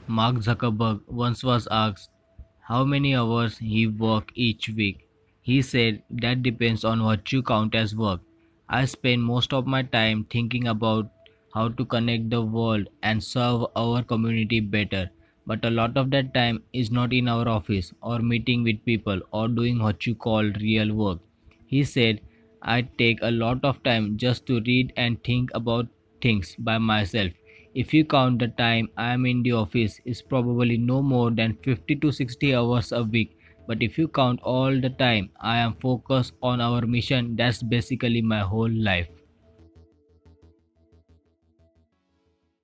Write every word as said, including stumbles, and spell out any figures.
Mark Zuckerberg once was asked how many hours he worked each week. He said that depends on what you count as work. I spend most of my time thinking about how to connect the world and serve our community better. But a lot of that time is not in our office or meeting with people or doing what you call real work. He said, I take a lot of time just to read and think about things by myself. If you count the time I am in the office, it's probably no more than fifty to sixty hours a week. But if you count all the time I am focused on our mission, that's basically my whole life.